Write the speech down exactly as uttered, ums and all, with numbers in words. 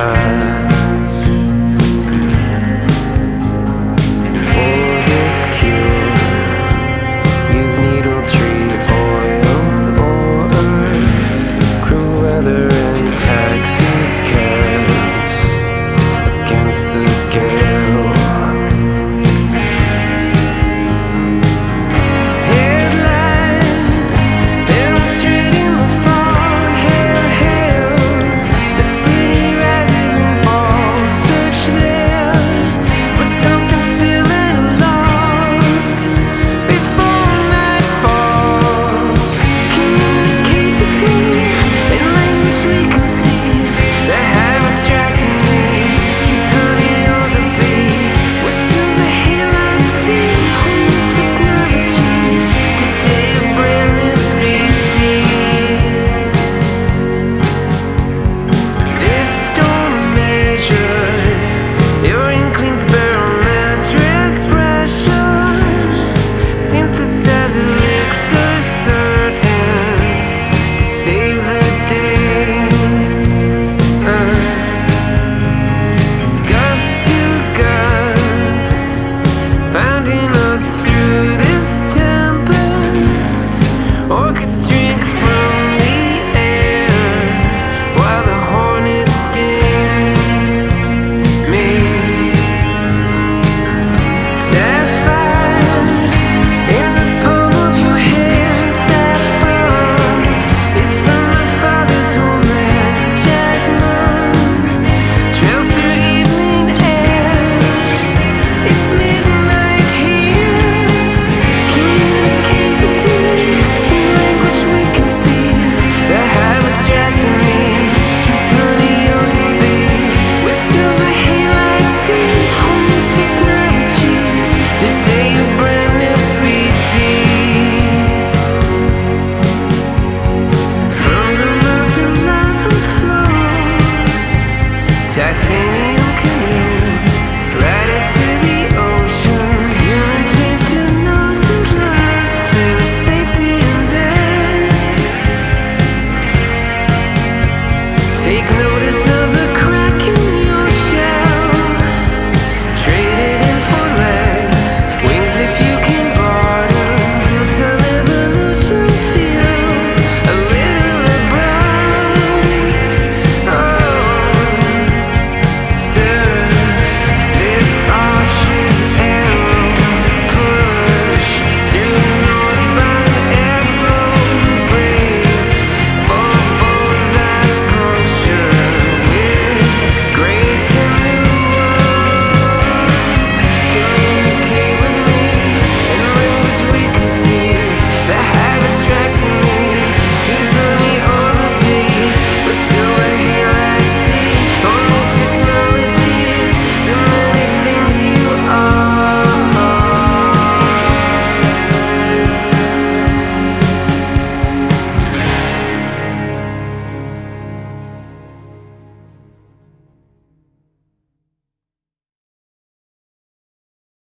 match for this cure. Use needle tree oil or earth, cruel weather and taxi cabs against the gale. Headlights penetrating the fog. Hail, hail, the city rises and falls. Search there for something still analog before night falls. Communicate with me in language we conceive that have attracted me. Choose honey or the bee with silver hairline. See whole new technologies. Today a brand new species. This storm measured your inkling's barometric pressure. Synthesize elixir certain to save the day. Uh, Gust to gust, pounding us through this tempest. Orchids drink from the air while the hornet stings me. Sapphires in the palm of your hand. Saffron is from my father's homeland. Jasmine trails through evening air. It's midnight here. Communicate with me in language we conceive that have attracted me. Choose honey or the bee with silver halide. See whole new technologies. Today a brand new species. From the mountain lava flows. Titanium canoe, rider to the ocean. Human change to nose and lust. There is safety in death. Take notice of the